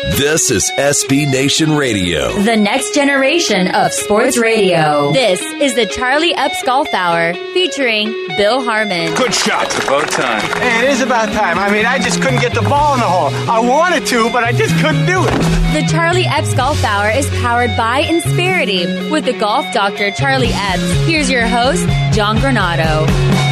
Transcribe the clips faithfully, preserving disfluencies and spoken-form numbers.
This is S B Nation Radio. The next generation of sports radio. This is the Charlie Epps Golf Hour featuring Bill Harmon. Good shot. It's about time. Hey, it is about time. I mean, I just couldn't get the ball in the hole. I wanted to, but I just couldn't do it. The Charlie Epps Golf Hour is powered by Insperity with the golf doctor Charlie Epps. Here's your host, John Granado.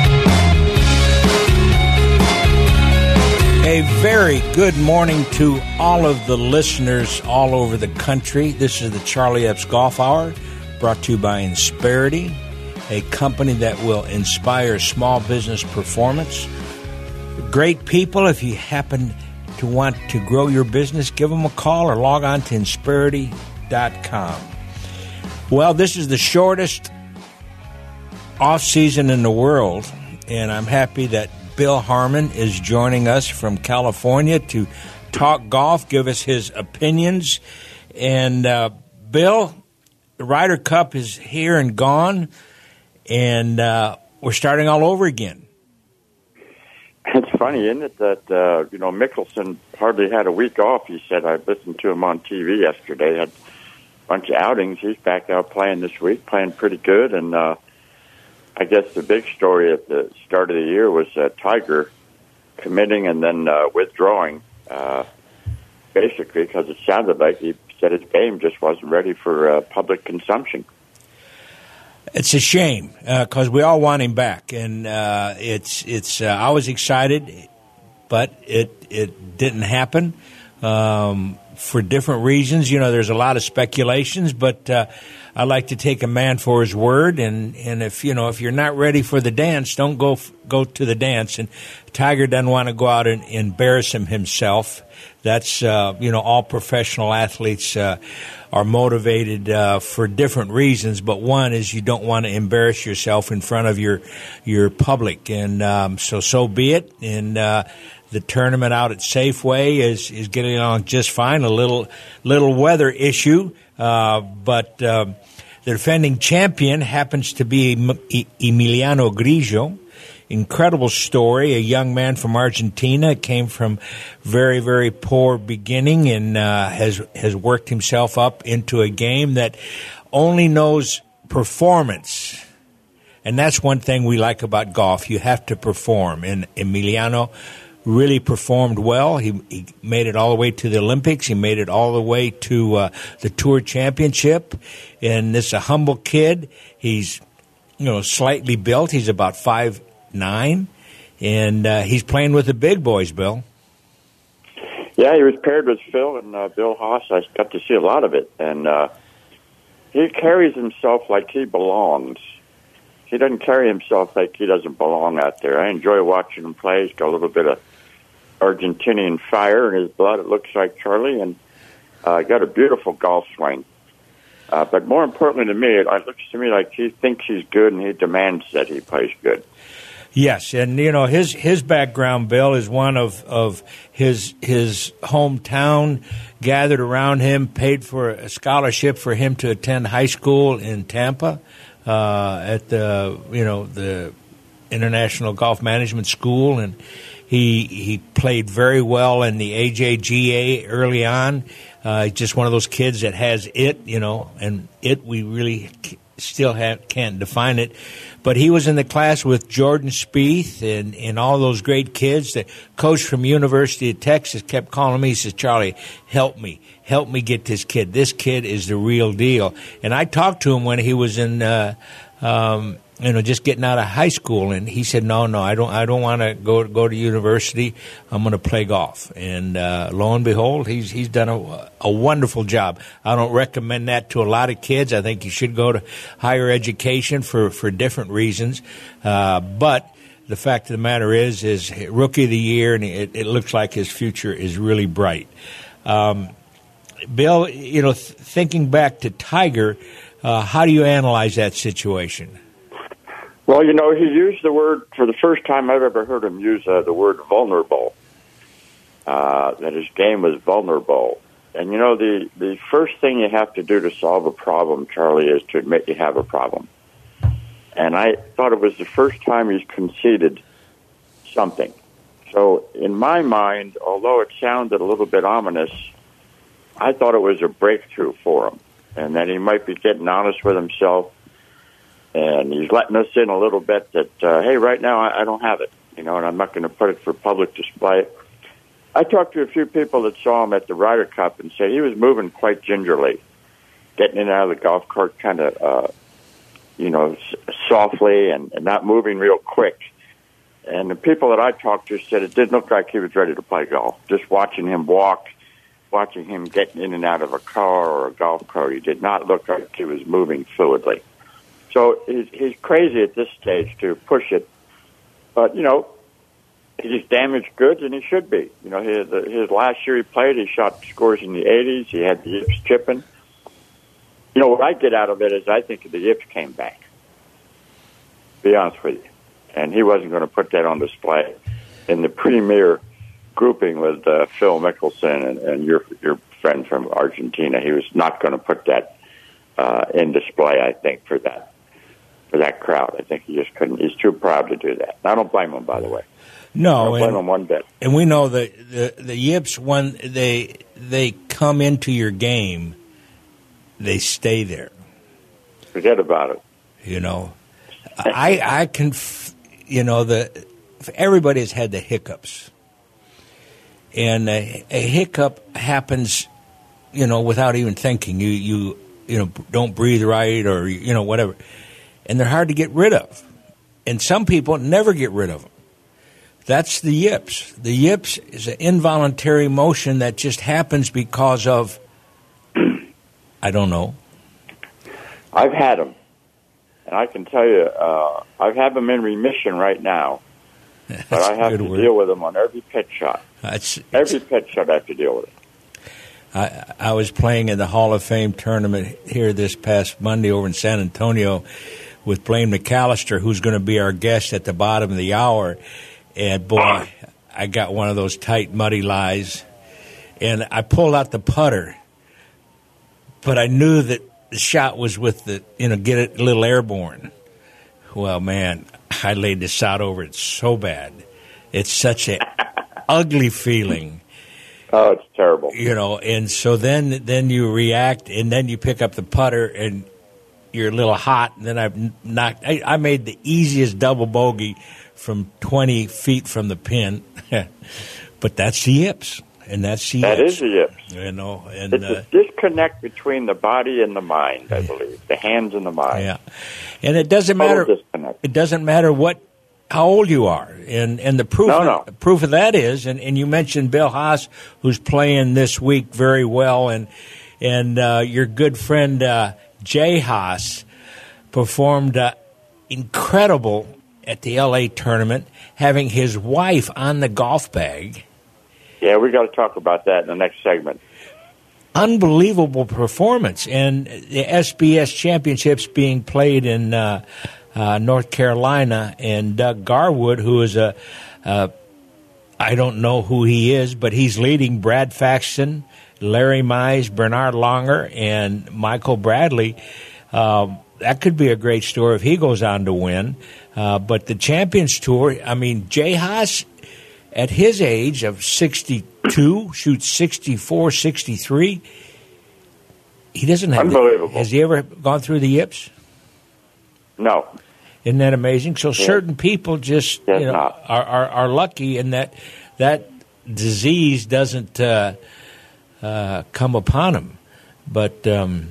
A very good morning to all of the listeners all over the country. This is the Charlie Epps Golf Hour, brought to you by Insperity, a company that will inspire small business performance. Great people. If you happen to want to grow your business, give them a call or log on to Insperity dot com. Well, this is the shortest off season in the world, and I'm happy that Bill Harmon is joining us from California to talk golf, give us his opinions. And, uh, Bill, the Ryder Cup is here and gone, and uh, we're starting all over again. It's funny, isn't it, that, uh, you know, Mickelson hardly had a week off. He said, I listened to him on T V yesterday, had a bunch of outings. He's back out playing this week, playing pretty good, and uh I guess the big story at the start of the year was uh, Tiger committing and then uh, withdrawing, uh, basically because it sounded like he said his game just wasn't ready for uh, public consumption. It's a shame because uh, we all want him back, and uh, it's it's. Uh, I was excited, but it it didn't happen um, for different reasons. You know, there's a lot of speculations, but. Uh, I like to take a man for his word, and, and if you know if you're not ready for the dance, don't go go to the dance. And Tiger doesn't want to go out and embarrass him himself. That's uh, you know all professional athletes uh, are motivated uh, for different reasons, but one is you don't want to embarrass yourself in front of your your public, and um, so so be it. And uh, the tournament out at Safeway is is getting along just fine. A little little weather issue. Uh, but uh, the defending champion happens to be Emiliano Grillo. Incredible story. A young man from Argentina, came from very, very poor beginning and uh, has has worked himself up into a game that only knows performance. And that's one thing we like about golf. You have to perform. And Emiliano really performed well. He, he made it all the way to the Olympics. He made it all the way to uh, the Tour Championship. And this is a humble kid. He's, you know, slightly built. He's about five nine, and uh, he's playing with the big boys, Bill. Yeah, he was paired with Phil and uh, Bill Haas. I got to see a lot of it. And uh, he carries himself like he belongs. He doesn't carry himself like he doesn't belong out there. I enjoy watching him play. He's got a little bit of Argentinian fire in his blood, it looks like, Charlie, and uh, got a beautiful golf swing. Uh, but more importantly to me, it, it looks to me like he thinks he's good and he demands that he plays good. Yes, and you know his his background, Bill, is one of, of his his hometown gathered around him, paid for a scholarship for him to attend high school in Tampa uh, at the you know the International Golf Management School, and he he played very well in the A J G A early on. Uh, just one of those kids that has it, you know, and it we really still have, can't define it. But he was in the class with Jordan Spieth and, and all those great kids. The coach from University of Texas kept calling me. He says, Charlie, help me. Help me get this kid. This kid is the real deal. And I talked to him when he was in, uh, um, you know, just getting out of high school. And he said, no, no, I don't I don't want to go go to university. I'm going to play golf. And uh, lo and behold, he's he's done a, a wonderful job. I don't recommend that to a lot of kids. I think you should go to higher education for, for different reasons. Uh, but the fact of the matter is, is rookie of the year, and it, it looks like his future is really bright. Um, Bill, you know, th- thinking back to Tiger, uh, how do you analyze that situation? Well, you know, he used the word, for the first time I've ever heard him use uh, the word vulnerable, uh, that his game was vulnerable. And, you know, the, the first thing you have to do to solve a problem, Charlie, is to admit you have a problem. And I thought it was the first time he's conceded something. So in my mind, although it sounded a little bit ominous, I thought it was a breakthrough for him, and that he might be getting honest with himself, and he's letting us in a little bit that, uh, hey, right now I, I don't have it, you know, and I'm not going to put it for public display. I talked to a few people that saw him at the Ryder Cup and said he was moving quite gingerly, getting in and out of the golf cart kind of, uh, you know, s- softly and, and not moving real quick. And the people that I talked to said it didn't look like he was ready to play golf. Just watching him walk, watching him getting in and out of a car or a golf cart, he did not look like he was moving fluidly. So he's, he's crazy at this stage to push it. But, you know, he's damaged goods, and he should be. You know, his, his last year he played, he shot scores in the eighties. He had the yips chipping. You know, what I get out of it is I think the yips came back, to be honest with you. And he wasn't going to put that on display in the premier grouping with uh, Phil Mickelson and, and your your friend from Argentina. He was not going to put that uh, in display, I think, for that for that crowd. I think he just couldn't. He's too proud to do that. I don't blame him, by the way. No, I don't blame and, him one bit. And we know that the the yips, when they they come into your game, they stay there. Forget about it. You know, I I can, f- you know, the everybody has had the hiccups, and a, a hiccup happens, you know, without even thinking. You you you know don't breathe right, or you know whatever, and they're hard to get rid of, and some people never get rid of them. That's the yips. The yips is an involuntary motion that just happens because of, I don't know. I've had them, and I can tell you, uh, I have them in remission right now, but That's I have a to good word. deal with them on every pitch shot. That's, Every pitch shot I have to deal with it. I, I was playing in the Hall of Fame tournament here this past Monday over in San Antonio with Blaine McAllister, who's going to be our guest at the bottom of the hour. And, boy, I got one of those tight, muddy lies. And I pulled out the putter, but I knew that the shot was with the, you know, get it a little airborne. Well, man, I laid the shot over it so bad. It's such an ugly feeling. Oh, it's terrible. You know, and so then then you react, and then you pick up the putter, and you're a little hot. And then I've knocked, I, I made the easiest double bogey from twenty feet from the pin. But that's the yips, and that's the That yips. is the yips. You know, and It's uh, a disconnect between the body and the mind, I believe. The hands and the mind. yeah, and it doesn't Total matter. disconnect. It doesn't matter what, how old you are, and and the proof No, of, no. proof of that is, and, and you mentioned Bill Haas, who's playing this week very well, and and uh, your good friend uh, Jay Haas performed uh, incredible at the L A tournament, having his wife on the golf bag. Yeah, we got to talk about that in the next segment. Unbelievable performance, and the S B S championships being played in uh, uh, North Carolina, and Doug Garwood, who is a, uh, I don't know who he is, but he's leading Brad Faxon, Larry Mize, Bernard Longer, and Michael Bradley. Um, that could be a great story if he goes on to win. Uh, but the Champions Tour, I mean, Jay Haas, at his age of sixty-two, shoots sixty-four, sixty-three. He doesn't have. Unbelievable. The, has he ever gone through the yips? No. Isn't that amazing? So certain people just Yes, you know not. are, are are lucky in that that disease doesn't uh, uh, come upon them. But um,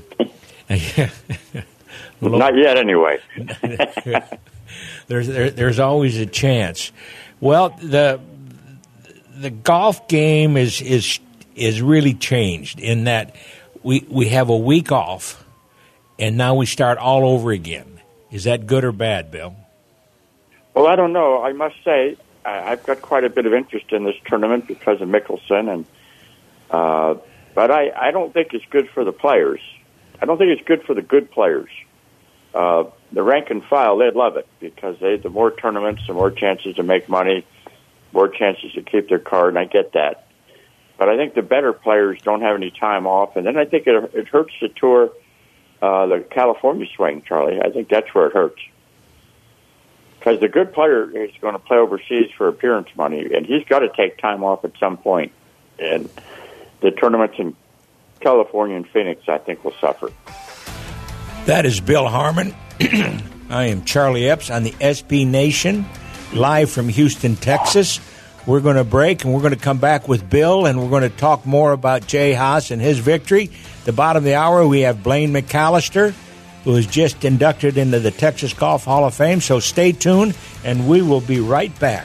Not yet, anyway. there's there, there's always a chance. Well, the the golf game is is is really changed in that we we have a week off, and now we start all over again. Is that good or bad, Bill? Well, I don't know. I must say, I- I've got quite a bit of interest in this tournament because of Mickelson, and uh, but I, I don't think it's good for the players. I don't think it's good for the good players. Uh, the rank and file, they'd love it because they the more tournaments, the more chances to make money, more chances to keep their card, and I get that. But I think the better players don't have any time off, and then I think it, it hurts the tour, uh, the California swing, Charlie. I think that's where it hurts. Because the good player is going to play overseas for appearance money, and he's got to take time off at some point. And the tournaments in California and Phoenix, I think, will suffer. That is Bill Harmon. I am Charlie Epps on the S B Nation, live from Houston, Texas. We're going to break, and we're going to come back with Bill, and we're going to talk more about Jay Haas and his victory. At the bottom of the hour, we have Blaine McAllister, who was just inducted into the Texas Golf Hall of Fame. So stay tuned, and we will be right back.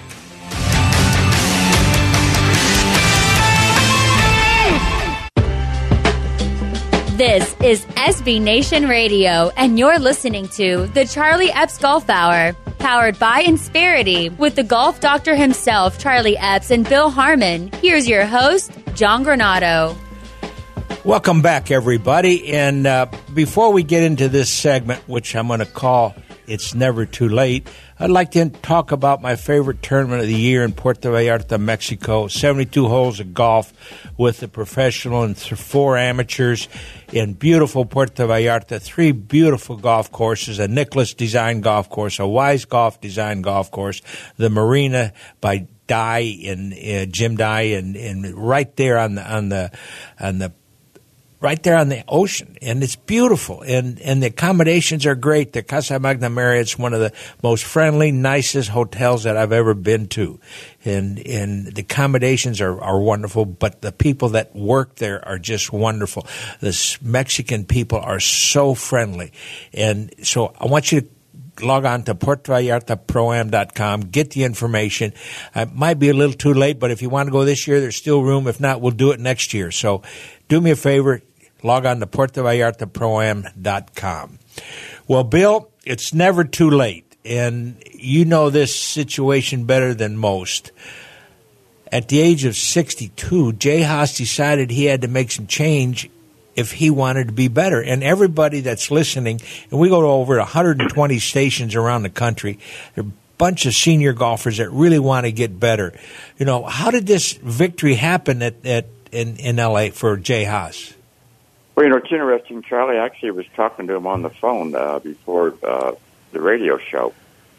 This is S B Nation Radio, and you're listening to the Charlie Epps Golf Hour, powered by Insperity, with the golf doctor himself, Charlie Epps, and Bill Harmon. Here's your host, John Granato. Welcome back, everybody. And uh, before we get into this segment, which I'm going to call It's Never Too Late, I'd like to talk about my favorite tournament of the year in Puerto Vallarta, Mexico. seventy-two holes of golf with the professional and four amateurs in beautiful Puerto Vallarta. Three beautiful golf courses, a Nicklaus design golf course, a Wise Golf design golf course, the Marina by Dye and uh, Jim Dye, and, and right there on the on the on the right there on the ocean, and it's beautiful, and, and the accommodations are great. The Casa Magna Marriott's one of the most friendly, nicest hotels that I've ever been to, and and the accommodations are, are wonderful, but the people that work there are just wonderful. The Mexican people are so friendly, and so I want you to log on to Puerto Vallarta Pro Am dot com, get the information. It might be a little too late, but if you want to go this year, there's still room. If not, we'll do it next year. So do me a favor, log on to Puerto Vallarta Pro Am dot com. Well, Bill, it's never too late, and you know this situation better than most. At the age of sixty-two, Jay Haas decided he had to make some change if he wanted to be better. And everybody that's listening, and we go to over one hundred twenty stations around the country, there are a bunch of senior golfers that really want to get better. You know, how did this victory happen at, at in, in L A for Jay Haas? Well, you know, it's interesting. Charlie actually was talking to him on the phone uh, before uh, the radio show.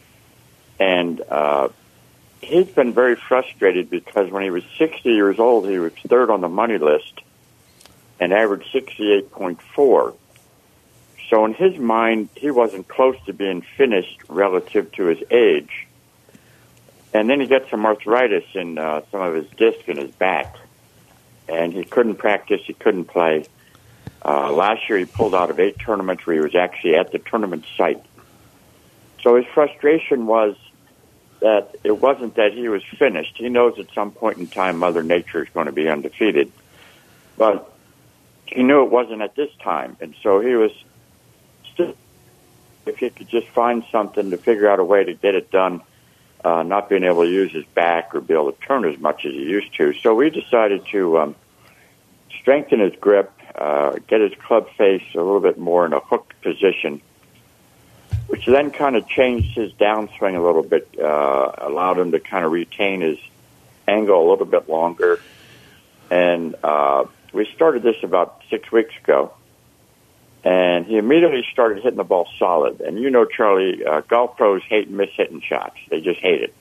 And uh, he's been very frustrated because when he was sixty years old, he was third on the money list and averaged sixty-eight point four. So in his mind, he wasn't close to being finished relative to his age. And then he got some arthritis in uh, some of his disc in his back. And he couldn't practice, he couldn't play. Uh, last year he pulled out of eight tournaments where he was actually at the tournament site. So his frustration was that it wasn't that he was finished. He knows at some point in time Mother Nature is going to be undefeated. But he knew it wasn't at this time. And so he was still, if he could just find something to figure out a way to get it done, uh, not being able to use his back or be able to turn as much as he used to. So we decided to um, strengthen his grip, uh, get his club face a little bit more in a hook position, which then kind of changed his downswing a little bit, uh, allowed him to kind of retain his angle a little bit longer. And uh, we started this about six weeks ago, and he immediately started hitting the ball solid. And you know, Charlie, uh, golf pros hate miss-hitting shots. They just hate it.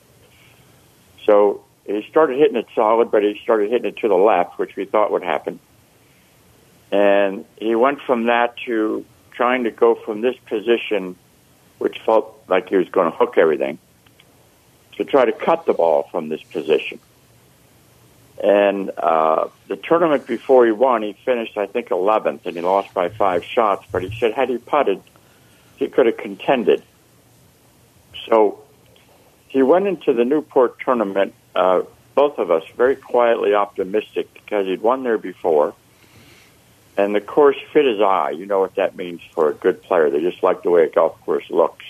So he started hitting it solid, but he started hitting it to the left, which we thought would happen. And he went from that to trying to go from this position, which felt like he was going to hook everything, to try to cut the ball from this position. And uh, the tournament before he won, he finished, I think, eleventh, and he lost by five shots. But he said had he putted, he could have contended. So he went into the Newport tournament, uh, both of us, very quietly optimistic because he'd won there before. And the course fit his eye. You know what that means for a good player. They just like the way a golf course looks.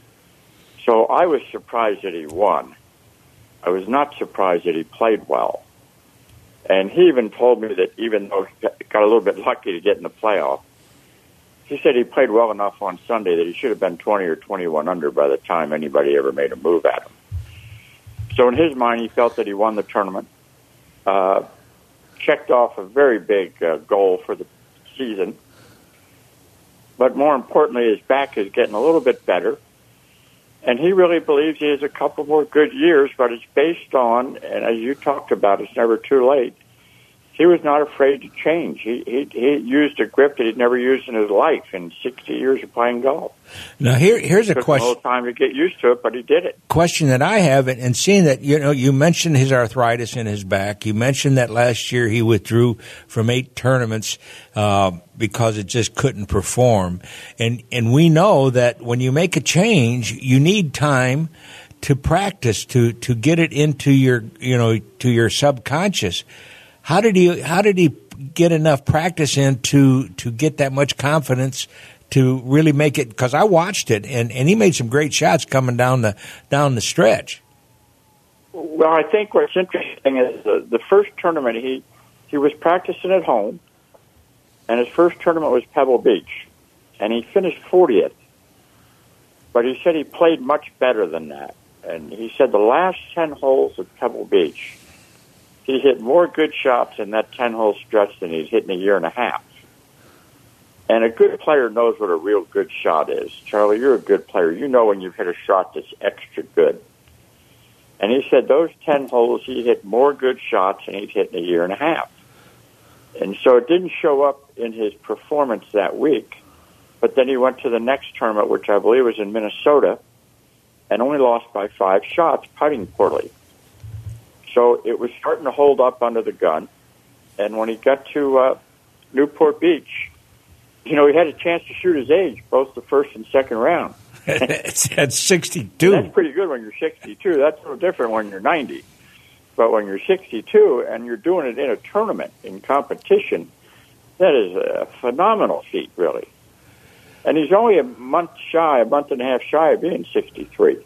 So I was surprised that he won. I was not surprised that he played well. And he even told me that even though he got a little bit lucky to get in the playoff, he said he played well enough on Sunday that he should have been twenty or twenty-one under by the time anybody ever made a move at him. So in his mind, he felt that he won the tournament, uh, checked off a very big uh, goal for the season. But more importantly, his back is getting a little bit better. And he really believes he has a couple more good years, but it's based on, and as you talked about, it's never too late. he was not afraid to change. He, he he used a grip that he'd never used in his life in sixty years of playing golf. Now here here's a it took question. Him a little time to get used to it, but he did it. Question that I have, and seeing that you know you mentioned his arthritis in his back. You mentioned that last year he withdrew from eight tournaments uh, because it just couldn't perform, and and we know that when you make a change, you need time to practice to to get it into your you know to your subconscious. How did he how did he get enough practice in to to get that much confidence to really make it? Because I watched it, and, and he made some great shots coming down the down the stretch. Well, I think what's interesting is the, the first tournament he he was practicing at home, and his first tournament was Pebble Beach, and he finished fortieth. But he said he played much better than that, and he said the last ten holes at Pebble Beach, he hit more good shots in that ten-hole stretch than he'd hit in a year and a half. And a good player knows what a real good shot is. Charlie, you're a good player. You know when you've hit a shot that's extra good. And he said those ten holes, he hit more good shots than he'd hit in a year and a half. And so it didn't show up in his performance that week. But then he went to the next tournament, which I believe was in Minnesota, and only lost by five shots, putting poorly. So it was starting to hold up under the gun. And when he got to uh, Newport Beach, you know, he had a chance to shoot his age, both the first and second round. It's at sixty-two. And that's pretty good when you're sixty-two. That's a little different when you're ninety. But when you're sixty-two and you're doing it in a tournament, in competition, that is a phenomenal feat, really. And he's only a month shy, a month and a half shy of being sixty-three.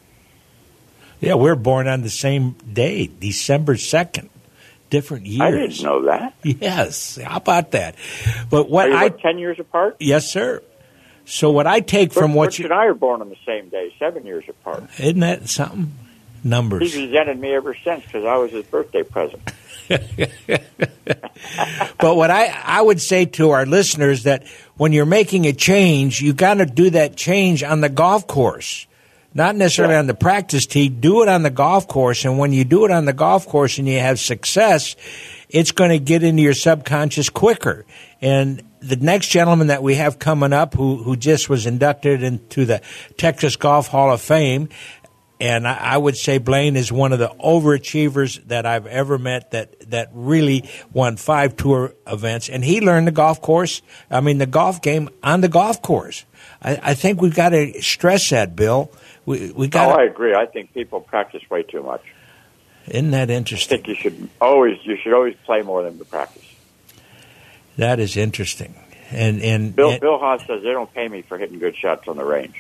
Yeah, we're born on the same day, December second. Different years. I didn't know that. Yes. How about that? But what Are you, I what, ten years apart? Yes, sir. So what I take from Butch, what Butch you... and I are born on the same day, seven years apart. Isn't that something? Numbers. He's resented me ever since because I was his birthday present. But what I, I would say to our listeners that when you're making a change, you got to do that change on the golf course. Not necessarily yeah. on the practice tee. Do it on the golf course, and when you do it on the golf course and you have success, it's going to get into your subconscious quicker. And the next gentleman that we have coming up who, who just was inducted into the Texas Golf Hall of Fame, and I, I would say Blaine is one of the overachievers that I've ever met that, that really won five tour events. And he learned the golf course, I mean the golf game on the golf course. I, I think we've got to stress that, Bill. We, we got. Oh, I agree. I think people practice way too much. Isn't that I interesting? think you should always you should always play more than to practice. That is interesting. And and Bill and, Bill Haas says they don't pay me for hitting good shots on the range.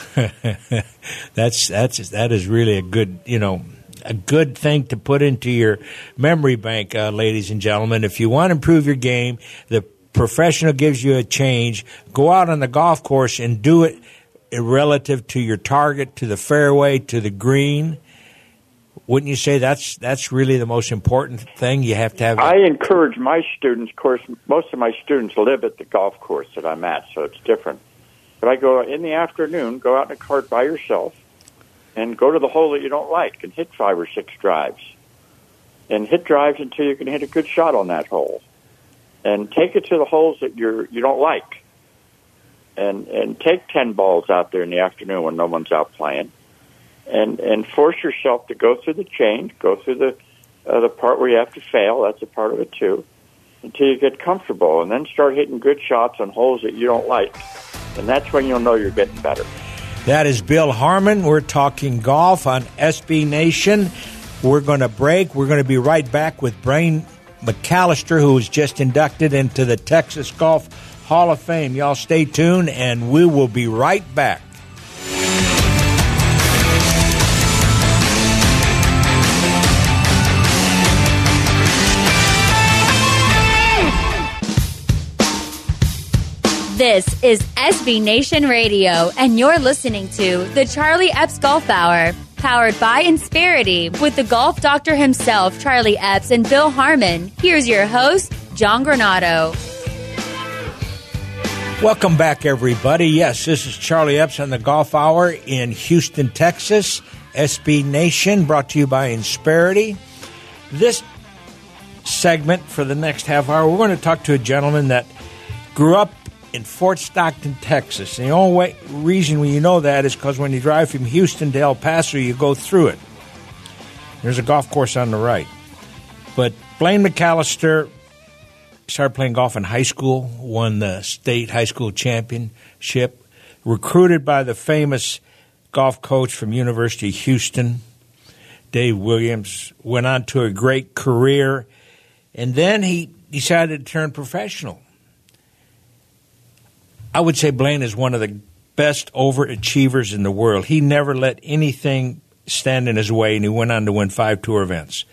that's that's that is really a good you know a good thing to put into your memory bank, uh, ladies and gentlemen. If you want to improve your game, the professional gives you a change. Go out on the golf course and do it relative to your target, to the fairway, to the green. Wouldn't you say that's that's really the most important thing? You have to have. I encourage my students. Of course, most of my students live at the golf course that I'm at, so it's different. But I go in the afternoon, go out in a cart by yourself, and go to the hole that you don't like and hit five or six drives, and hit drives until you can hit a good shot on that hole, and take it to the holes that you're you don't like. And and take ten balls out there in the afternoon when no one's out playing, and and force yourself to go through the change, go through the uh, the part where you have to fail. That's a part of it too, until you get comfortable, and then start hitting good shots on holes that you don't like, and that's when you'll know you're getting better. That is Bill Harmon. We're talking golf on S B Nation. We're going to break. We're going to be right back with Blaine McAllister, who was just inducted into the Texas Golf Hall of Fame. Y'all stay tuned, and we will be right back. This is S B Nation Radio, and you're listening to the Charlie Epps Golf Hour, powered by Insperity, with the golf doctor himself, Charlie Epps, and Bill Harmon. Here's your host, John Granato. Welcome back, everybody. Yes, this is Charlie Epps on the Golf Hour in Houston, Texas. S B Nation, brought to you by Insperity. This segment for the next half hour, we're going to talk to a gentleman that grew up in Fort Stockton, Texas. And the only way, reason you know that is because when you drive from Houston to El Paso, you go through it. There's a golf course on the right. But Blaine McAllister started playing golf in high school, won the state high school championship, recruited by the famous golf coach from University of Houston, Dave Williams, went on to a great career, and then he decided to turn professional. I would say Blaine is one of the best overachievers in the world. He never let anything stand in his way, and he went on to win five tour events.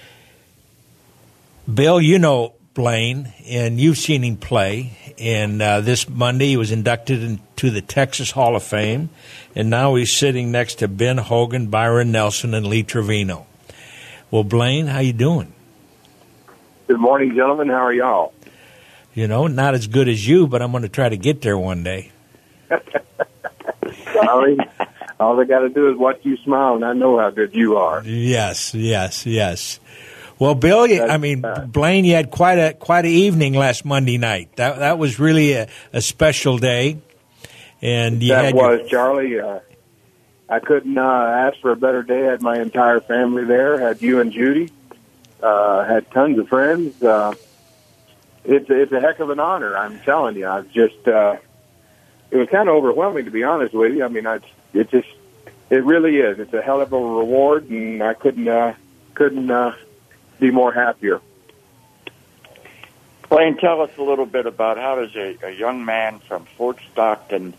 Bill, you know Blaine, and you've seen him play. And uh, this Monday he was inducted into the Texas Hall of Fame, and now he's sitting next to Ben Hogan, Byron Nelson, and Lee Trevino. Well, Blaine, how you doing? Good morning, gentlemen. How are y'all? You know, not as good as you, but I'm going to try to get there one day. Sorry. All I got to do is watch you smile, and I know how good you are. Yes, yes, yes. Well, Bill, you, I mean, Blaine, you had quite a quite an evening last Monday night. That that was really a, a special day, and you that had was your, Charlie. Uh, I couldn't uh, ask for a better day. I had my entire family there. Had you and Judy. Uh, had tons of friends. Uh, it's it's a heck of an honor. I'm telling you. I've just uh, it was kind of overwhelming, to be honest with you. I mean, I it just it really is. It's a hell of a reward, and I couldn't uh, couldn't. Uh, be more happier. Blaine, tell us a little bit about how does a, a young man from Fort Stockton,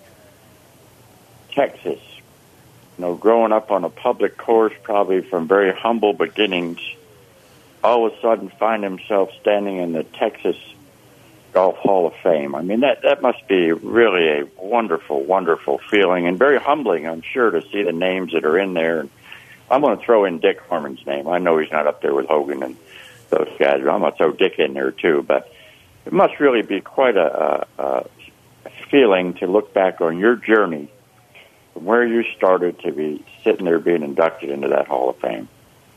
Texas, you know, growing up on a public course, probably from very humble beginnings, all of a sudden find himself standing in the Texas Golf Hall of Fame. I mean, that, that must be really a wonderful, wonderful feeling, and very humbling, I'm sure, to see the names that are in there. I'm going to throw in Dick Harmon's name. I know he's not up there with Hogan and those guys, but I'm going to throw Dick in there too. But it must really be quite a, a, a feeling to look back on your journey from where you started to be sitting there being inducted into that Hall of Fame.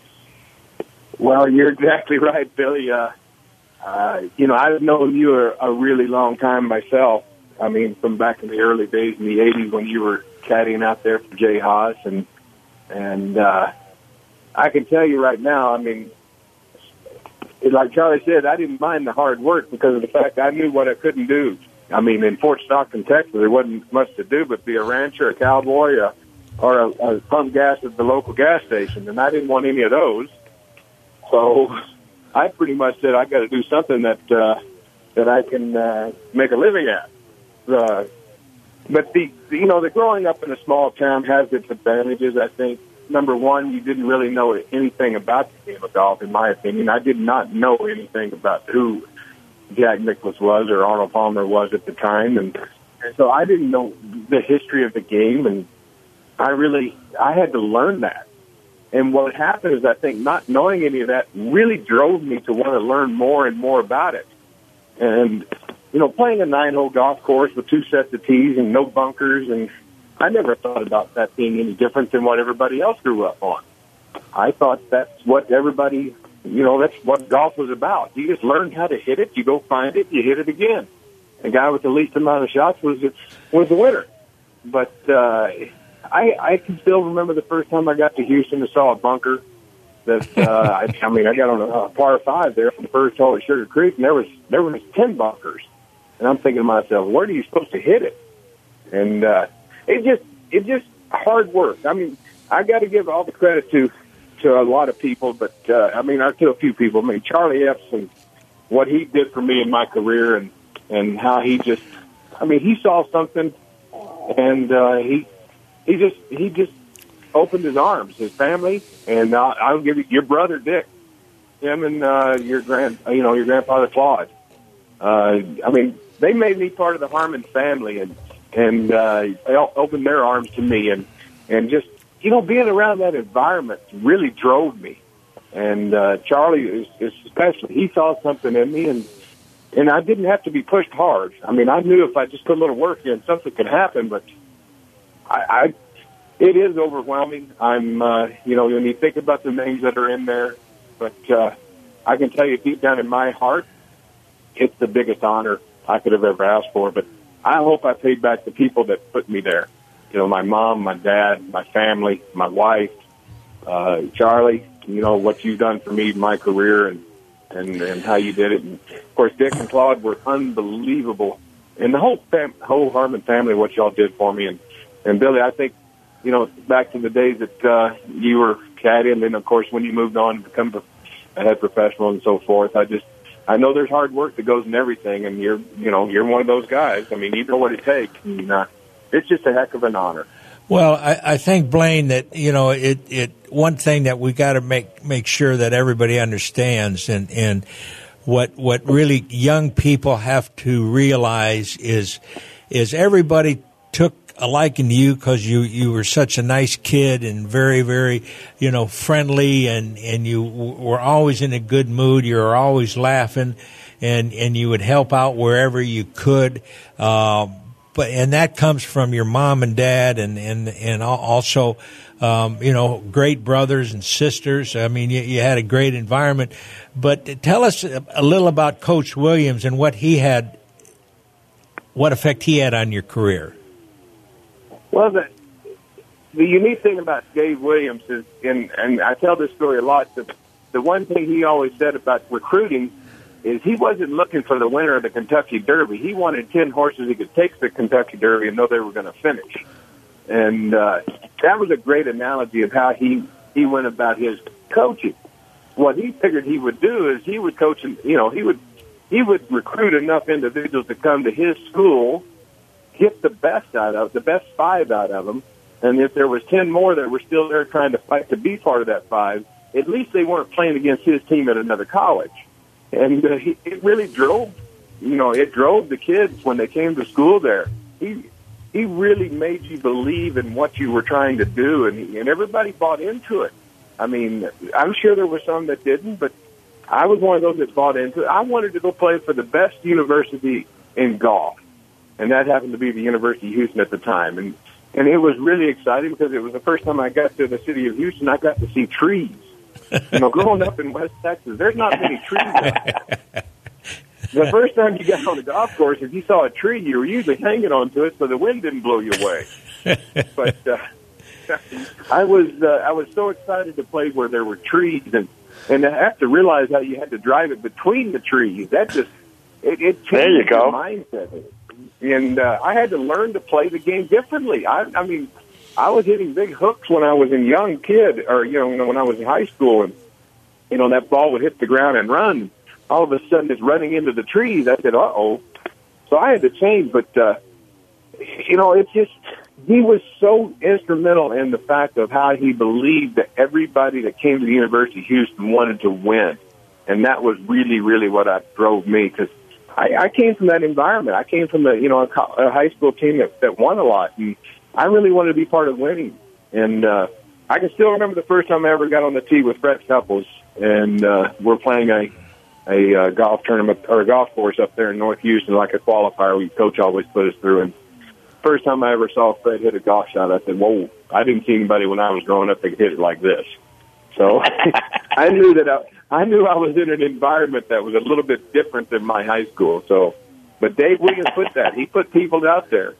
Well, you're exactly right, Billy. Uh, uh, you know, I've known you a, a really long time myself. I mean, from back in the early days in the eighties when you were caddying out there for Jay Haas, and And uh, I can tell you right now, I mean, it, like Charlie said, I didn't mind the hard work because of the fact I knew what I couldn't do. I mean, in Fort Stockton, Texas, there wasn't much to do but be a rancher, a cowboy, a, or a, a pump gas at the local gas station, and I didn't want any of those. So I pretty much said I got to do something that uh, that I can uh, make a living at. Uh, But the you know the growing up in a small town has its advantages. I think number one, you didn't really know anything about the game of golf. In my opinion, I did not know anything about who Jack Nicklaus was or Arnold Palmer was at the time, and, and so I didn't know the history of the game. And I really I had to learn that. And what happened is I think not knowing any of that really drove me to want to learn more and more about it. And you know, playing a nine-hole golf course with two sets of tees and no bunkers, and I never thought about that being any different than what everybody else grew up on. I thought that's what everybody, you know, that's what golf was about. You just learned how to hit it, you go find it, you hit it again. The guy with the least amount of shots was was the winner. But uh, I, I can still remember the first time I got to Houston and saw a bunker. That uh, I, I mean, I got on a par five there from the first hole at Sugar Creek, and there was there was ten bunkers. And I'm thinking to myself, where are you supposed to hit it? And uh, it just it just hard work. I mean, I got to give all the credit to to a lot of people, but uh, I mean, to a few people. I mean, Charlie Epps and what he did for me in my career, and and how he just, I mean, he saw something, and uh, he he just he just opened his arms, his family, and uh, I'll give you your brother Dick, him and uh, your grand, you know, your grandfather Claude. Uh, I mean, they made me part of the Harmon family, and and uh, they all opened their arms to me, and and just you know being around that environment really drove me. And uh, Charlie is, is especially, he saw something in me, and and I didn't have to be pushed hard. I mean, I knew if I just put a little work in, something could happen. But I, I it is overwhelming. I'm uh, you know when you think about the names that are in there, but uh, I can tell you deep down in my heart, it's the biggest honor I could have ever asked for. But I hope I paid back the people that put me there. You know, my mom, my dad, my family, my wife, uh, Charlie, you know, what you've done for me, my career, and, and, and how you did it. And, of course, Dick and Claude were unbelievable. And the whole fam- whole Harmon family, what y'all did for me. And, and Billy, I think, you know, back to the days that uh, you were caddy, and then, of course, when you moved on to become a head professional and so forth, I just, I know there's hard work that goes in everything, and you're, you know, you're one of those guys. I mean, you know what it takes. And, uh, it's just a heck of an honor. Well, I, I think, Blaine, that, you know, it, it one thing that we got to make make sure that everybody understands, and, and what what really young people have to realize is is everybody took a liking to you because you, you were such a nice kid and very, very, you know, friendly, and, and you were always in a good mood. You were always laughing, and, and you would help out wherever you could. Um, But and that comes from your mom and dad, and and and also, um, you know, great brothers and sisters. I mean, you, you had a great environment. But tell us a little about Coach Williams and what he had, what effect he had on your career. Well, the the unique thing about Dave Williams is, and and I tell this story a lot. The the one thing he always said about recruiting is he wasn't looking for the winner of the Kentucky Derby. He wanted ten horses he could take to the Kentucky Derby and know they were going to finish. And uh, that was a great analogy of how he, he went about his coaching. What he figured he would do is he would coach, you know, he would he would recruit enough individuals to come to his school, get the best out of the best five out of them, and if there was ten more that were still there trying to fight to be part of that five, at least they weren't playing against his team at another college. And uh, he, it really drove, you know, it drove the kids when they came to school there. He he really made you believe in what you were trying to do, and he, and everybody bought into it. I mean, I'm sure there were some that didn't, but I was one of those that bought into it. I wanted to go play for the best university in golf, and that happened to be the University of Houston at the time. And and it was really exciting because it was the first time I got to the city of Houston. I got to see trees. You know, growing up in West Texas, there's not many trees out. The first time you got on the golf course, if you saw a tree, you were usually hanging onto it so the wind didn't blow you away. But uh, I was uh, I was so excited to play where there were trees, and and I have to realize how you had to drive it between the trees. That just it, it changed there you go. your mindset. And uh, I had to learn to play the game differently. I, I mean. I was hitting big hooks when I was a young kid, or, you know, when I was in high school, and, you know, that ball would hit the ground and run. All of a sudden, it's running into the trees. I said, uh-oh. So I had to change, but, uh, you know, it's just, he was so instrumental in the fact of how he believed that everybody that came to the University of Houston wanted to win. And that was really, really what I drove me, because I, I came from that environment. I came from, a, you know, a, a high school team that, that won a lot, and I really wanted to be part of winning. And uh, I can still remember the first time I ever got on the tee with Brett Couples, and uh, we're playing a a uh, golf tournament or a golf course up there in North Houston, like a qualifier. We coach always put us through. And first time I ever saw Fred hit a golf shot, I said, "Whoa! I didn't see anybody when I was growing up that could hit it like this." So I knew that I, I knew I was in an environment that was a little bit different than my high school. So, but Dave Williams put that. He put people out there.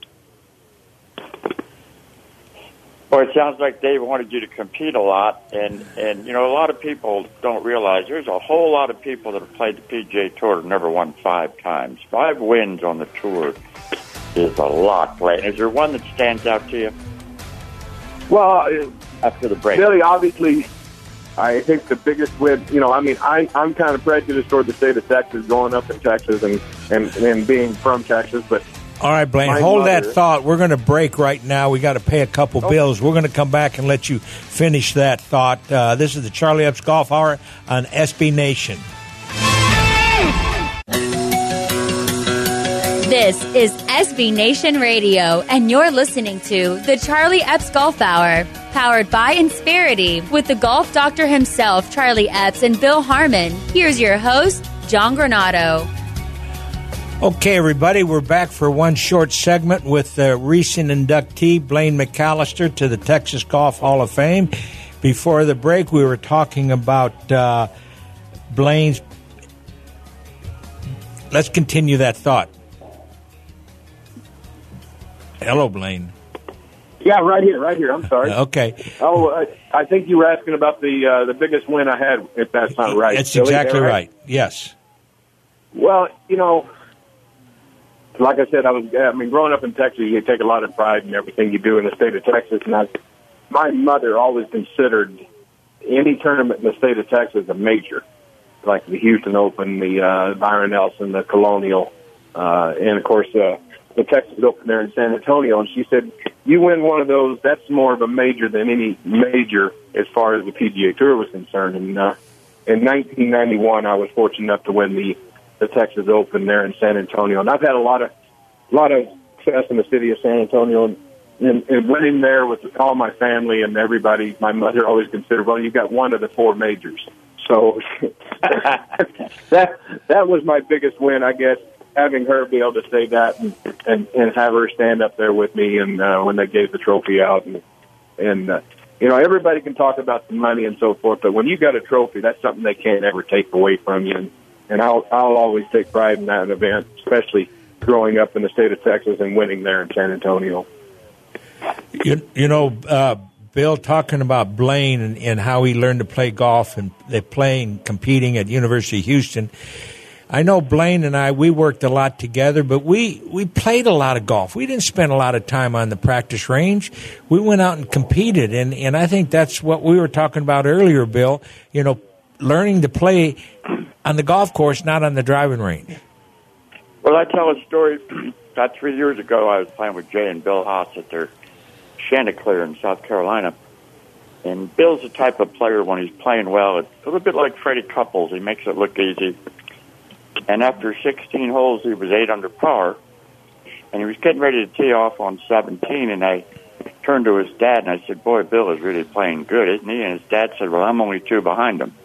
Well, it sounds like Dave wanted you to compete a lot, and, and you know, a lot of people don't realize there's a whole lot of people that have played the P G A Tour and never won five times. Five wins on the tour is a lot. Blaine, is there one that stands out to you? Well, after the break, Billy, obviously, I think the biggest win, you know, I mean, I, I'm kind of prejudiced toward the state of Texas, growing up in Texas and, and, and being from Texas, but all right, Blaine, My hold mother. that thought. We're going to break right now. We got to pay a couple Oh. bills. We're going to come back and let you finish that thought. Uh, this is the Charlie Epps Golf Hour on S B Nation. This is S B Nation Radio, and you're listening to the Charlie Epps Golf Hour, powered by Insperity, with the golf doctor himself, Charlie Epps, and Bill Harmon. Here's your host, John Granado. Okay, everybody, we're back for one short segment with uh, recent inductee Blaine McAllister to the Texas Golf Hall of Fame. Before the break, we were talking about uh, Blaine's. Let's continue that thought. Hello, Blaine. Yeah, right here, right here. I'm sorry. Okay. Oh, uh, I think you were asking about the uh, the biggest win I had, if that's not right. It's Billy, exactly right? right. Yes. Well, you know, like I said, I was. I mean, growing up in Texas, you take a lot of pride in everything you do in the state of Texas. And I, my mother always considered any tournament in the state of Texas a major, like the Houston Open, the uh, Byron Nelson, the Colonial, uh, and of course uh, the Texas Open there in San Antonio. And she said, "You win one of those, that's more of a major than any major as far as the P G A Tour was concerned." And uh, in nineteen ninety-one, I was fortunate enough to win the the Texas Open there in San Antonio. And I've had a lot of, lot of success in the city of San Antonio, and, and, and winning there with all my family and everybody. My mother always considered, well, you got one of the four majors. So that that was my biggest win, I guess, having her be able to say that and, and, and have her stand up there with me and uh, when they gave the trophy out. And, and uh, you know, everybody can talk about the money and so forth, but when you got a trophy, that's something they can't ever take away from you. And, And I'll I'll always take pride in that event, especially growing up in the state of Texas and winning there in San Antonio. You, you know, uh, Bill, talking about Blaine and, and how he learned to play golf and they playing, competing at University of Houston. I know Blaine and I, we worked a lot together, but we, we played a lot of golf. We didn't spend a lot of time on the practice range. We went out and competed, and, and I think that's what we were talking about earlier, Bill, you know, learning to play on the golf course, not on the driving range. Well, I tell a story. About three years ago, I was playing with Jay and Bill Haas at their Chanticleer in South Carolina. And Bill's the type of player, when he's playing well, it's a little bit like Freddie Couples. He makes it look easy. And after sixteen holes, he was eight under par. And he was getting ready to tee off on seventeen, and I turned to his dad, and I said, "Boy, Bill is really playing good, isn't he?" And his dad said, "Well, I'm only two behind him."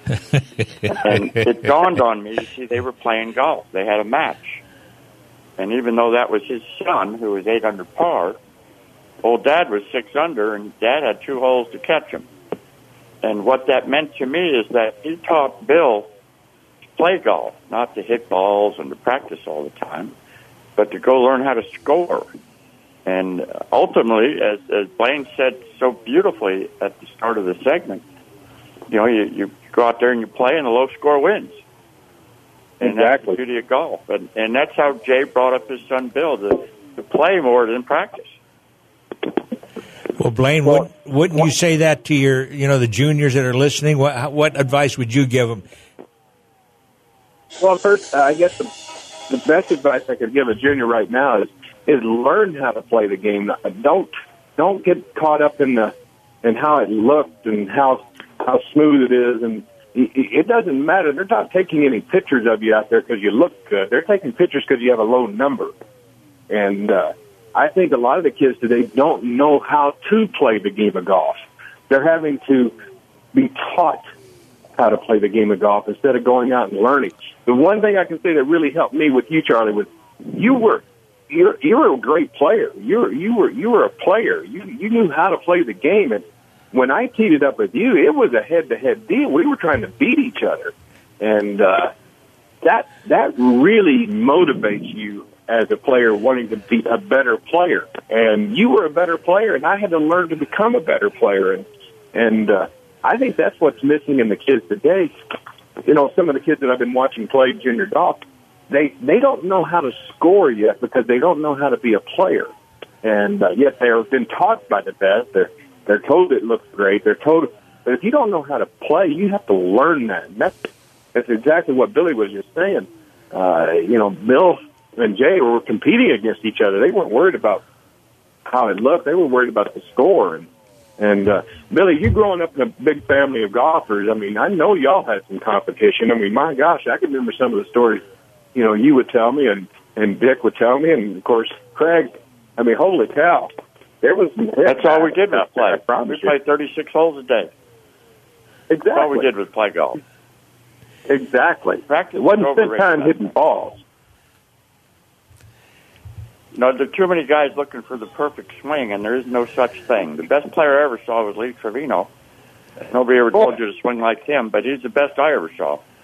And it dawned on me, you see, they were playing golf. They had a match. And even though that was his son, who was eight under par, old Dad was six under, and Dad had two holes to catch him. And what that meant to me is that he taught Bill to play golf, not to hit balls and to practice all the time, but to go learn how to score. And ultimately, as, as Blaine said so beautifully at the start of the segment, you know, you, you go out there and you play, and the low score wins. And Exactly. That's the beauty of golf. And, and that's how Jay brought up his son Bill, to, to play more than practice. Well, Blaine, Well, would, wouldn't you say that to your, you know, the juniors that are listening? What, what advice would you give them? Well, first, uh, I guess the, the best advice I could give a junior right now is is learn how to play the game. Don't don't get caught up in the in how it looked and how how smooth it is, and it, it doesn't matter. They're not taking any pictures of you out there because you look good. They're taking pictures because you have a low number. And uh, I think a lot of the kids today don't know how to play the game of golf. They're having to be taught how to play the game of golf instead of going out and learning. The one thing I can say that really helped me with you, Charlie, was you were you you were a great player. You were you were you were a player. You you knew how to play the game. And when I teed it up with you, it was a head-to-head deal. We were trying to beat each other, and uh, that that really motivates you as a player wanting to be a better player. And you were a better player, and I had to learn to become a better player. And and uh, I think that's what's missing in the kids today. You know, some of the kids that I've been watching play junior golf, they they don't know how to score yet because they don't know how to be a player. And uh, yet they have been taught by the best. They're they're told it looks great. They're told, but if you don't know how to play, you have to learn that. And that's that's exactly what Billy was just saying. Uh, you know, Bill and Jay were competing against each other. They weren't worried about how it looked. They were worried about the score. And And, uh, Billy, you growing up in a big family of golfers, I mean, I know y'all had some competition. I mean, my gosh, I can remember some of the stories, you know, you would tell me and, and Dick would tell me, and, of course, Craig. I mean, holy cow. There was That's all we did was play. We you. played thirty-six holes a day. Exactly. That's all we did was play golf. Exactly. Practice it wasn't was spent time overrated. hitting balls. No, there are too many guys looking for the perfect swing, and there is no such thing. The best player I ever saw was Lee Trevino. Nobody ever told you to swing like him, but he's the best I ever saw.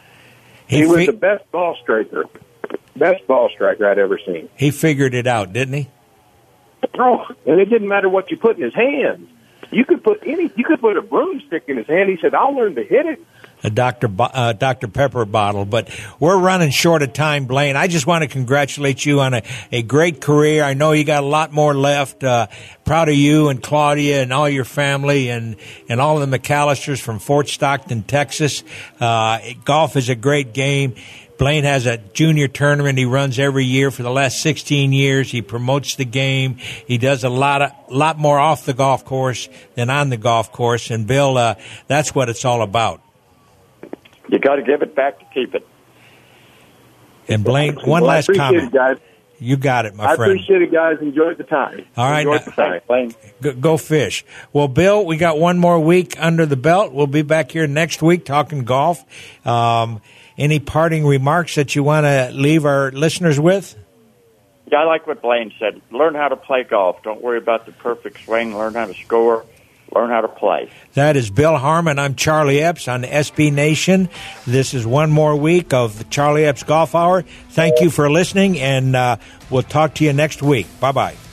He, he was fi- the best ball striker, best ball striker I'd ever seen. He figured it out, didn't he? Oh, and it didn't matter what you put in his hands. You could put any. You could put a broomstick in his hand. He said, "I'll learn to hit it." A Doctor Bo- uh, Doctor Pepper bottle, but we're running short of time, Blaine. I just want to congratulate you on a, a great career. I know you got a lot more left. Uh, proud of you and Claudia and all your family and, and all of the McAllisters from Fort Stockton, Texas. Uh, golf is a great game. Blaine has a junior tournament he runs every year for the last sixteen years. He promotes the game. He does a lot of, lot more off the golf course than on the golf course. And Bill, uh, that's what it's all about. You got to give it back to keep it. And Blaine, one well, last I appreciate comment. It, guys. You got it, my I friend. I appreciate it, guys. Enjoyed the time. All right. Enjoyed the time. Blaine. Go, go fish. Well, Bill, we got one more week under the belt. We'll be back here next week talking golf. Um, any parting remarks that you want to leave our listeners with? Yeah, I like what Blaine said. Learn how to play golf. Don't worry about the perfect swing. Learn how to score. Learn how to play. That is Bill Harmon. I'm Charlie Epps on S B Nation. This is one more week of the Charlie Epps Golf Hour. Thank you for listening, and uh, we'll talk to you next week. Bye-bye.